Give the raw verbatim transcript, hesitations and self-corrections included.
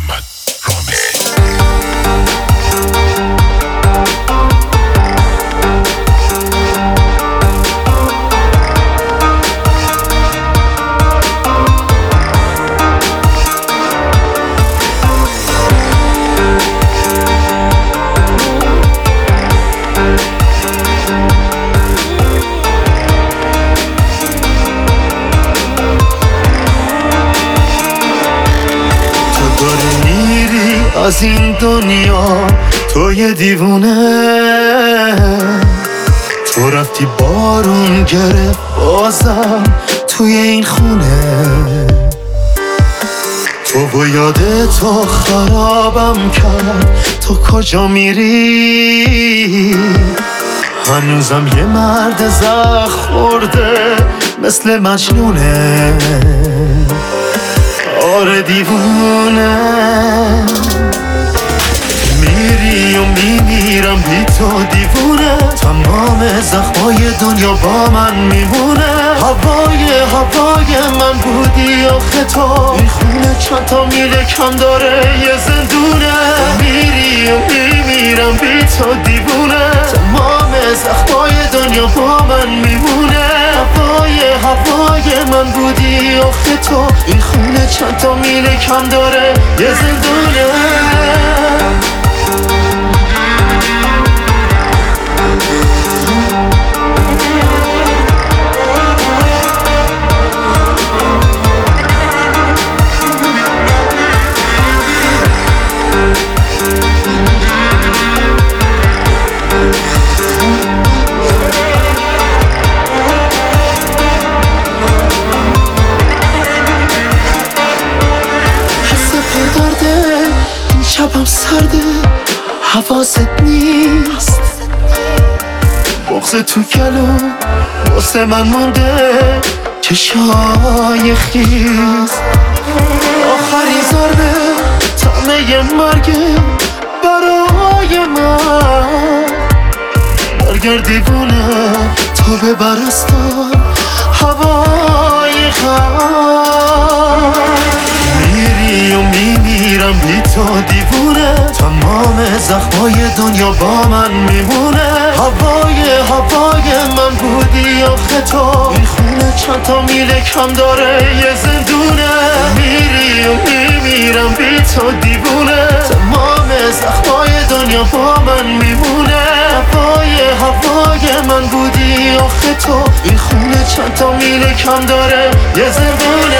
محمد رامزی. از این دنیا تو یه دیوونه، تو رفتی بارون گرفت بازم توی این خونه، تو با یاد تو خرابم کرد. تو کجا میری؟ هنوزم یه مرد زخم خورده مثل مجنونه. آره دیوونه، میری و میمیرم بی تو دیوونه. تمام زخمای دنیا با من میمونه. هوای هوای من بودی آخه تو، این خونه چند تا میل کم داره یه زندونه. میری و میمیرم بی تو دیوونه. تمام زخمای دنیا با من میمونه. هوای هوای من بودی آخه تو، این خونه چند تا میل کم داره یه زندونه. شبم سرده حواست نیست، بغض تو گلو واسه من مونده چشای خیز. آخرین ضربه طعمه مرگه برای من. برگرد دیوونه تو ببرستان هوای خم. میری و میمیرم بی تو دیوونه. تمام زخمای دنیا با من میمونه. هوای هوای من بودی آخه تو، این خونه چند تا میل کم داره یه زندونه. میری و میمیرم بی تو دیوونه. تمام زخمای دنیا با من میمونه. هوای هوای من بودی آخه تو، این خونه چند تا میل کم داره یه زندونه.